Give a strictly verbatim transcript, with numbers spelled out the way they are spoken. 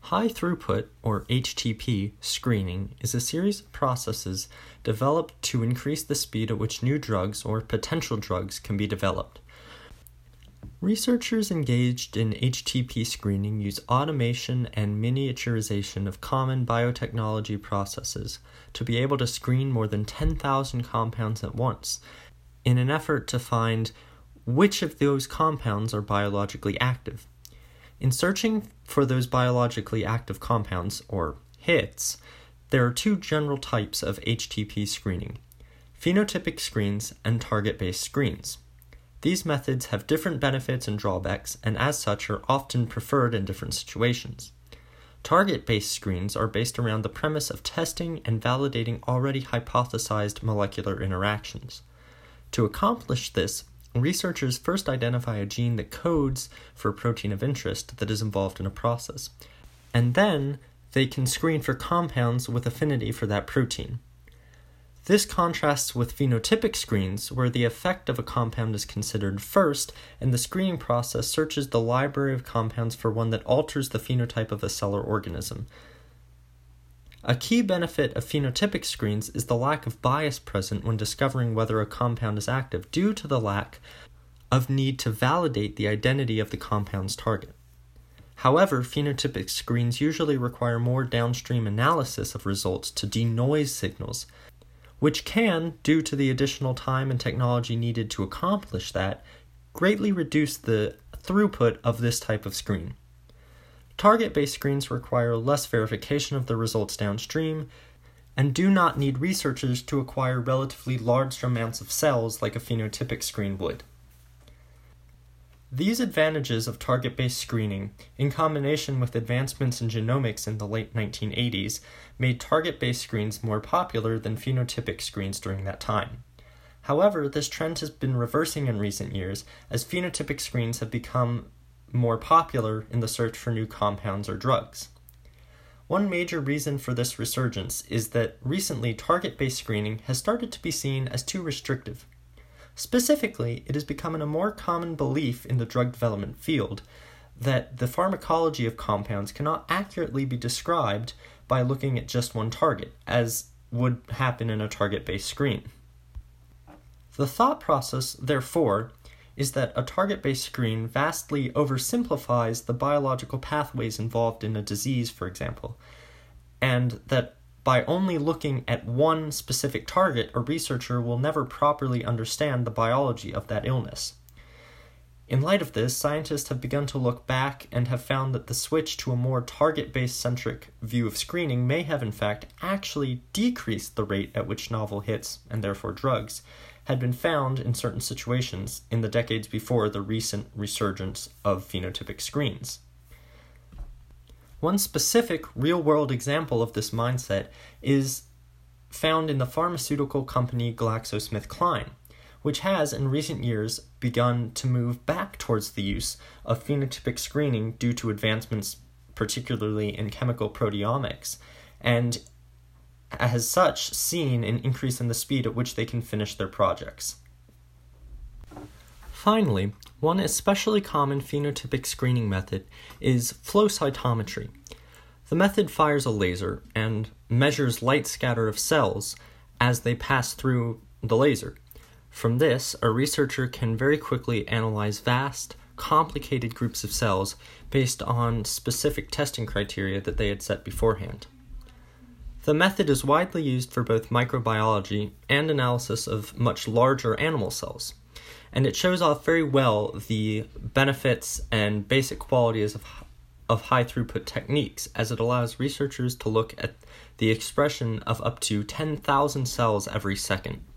High-throughput, or H T P, screening is a series of processes developed to increase the speed at which new drugs or potential drugs can be developed. Researchers engaged in H T P screening use automation and miniaturization of common biotechnology processes to be able to screen more than ten thousand compounds at once, in an effort to find which of those compounds are biologically active. In searching for those biologically active compounds, or hits, there are two general types of H T P screening: phenotypic screens and target-based screens. These methods have different benefits and drawbacks, and as such are often preferred in different situations. Target-based screens are based around the premise of testing and validating already hypothesized molecular interactions. To accomplish this, researchers first identify a gene that codes for a protein of interest that is involved in a process, and then they can screen for compounds with affinity for that protein. This contrasts with phenotypic screens, where the effect of a compound is considered first, and the screening process searches the library of compounds for one that alters the phenotype of a cell or organism. A key benefit of phenotypic screens is the lack of bias present when discovering whether a compound is active, due to the lack of need to validate the identity of the compound's target. However, phenotypic screens usually require more downstream analysis of results to denoise signals, which can, due to the additional time and technology needed to accomplish that, greatly reduce the throughput of this type of screen. Target-based screens require less verification of the results downstream and do not need researchers to acquire relatively large amounts of cells like a phenotypic screen would. These advantages of target-based screening, in combination with advancements in genomics in the late nineteen eighties, made target-based screens more popular than phenotypic screens during that time. However, this trend has been reversing in recent years as phenotypic screens have become more popular in the search for new compounds or drugs. One major reason for this resurgence is that recently target-based screening has started to be seen as too restrictive. Specifically, it has become a more common belief in the drug development field that the pharmacology of compounds cannot accurately be described by looking at just one target, as would happen in a target-based screen. The thought process, therefore, is that a target-based screen vastly oversimplifies the biological pathways involved in a disease, for example, and that by only looking at one specific target, a researcher will never properly understand the biology of that illness. In light of this, scientists have begun to look back and have found that the switch to a more target-based centric view of screening may have in fact actually decreased the rate at which novel hits, and therefore drugs, had been found in certain situations in the decades before the recent resurgence of phenotypic screens. One specific real-world example of this mindset is found in the pharmaceutical company GlaxoSmithKline, which has in recent years begun to move back towards the use of phenotypic screening due to advancements particularly in chemical proteomics, and as such seen an increase in the speed at which they can finish their projects. Finally, one especially common phenotypic screening method is flow cytometry. The method fires a laser and measures light scatter of cells as they pass through the laser. From this, a researcher can very quickly analyze vast, complicated groups of cells based on specific testing criteria that they had set beforehand. The method is widely used for both microbiology and analysis of much larger animal cells, and it shows off very well the benefits and basic qualities of, of high-throughput techniques, as it allows researchers to look at the expression of up to ten thousand cells every second.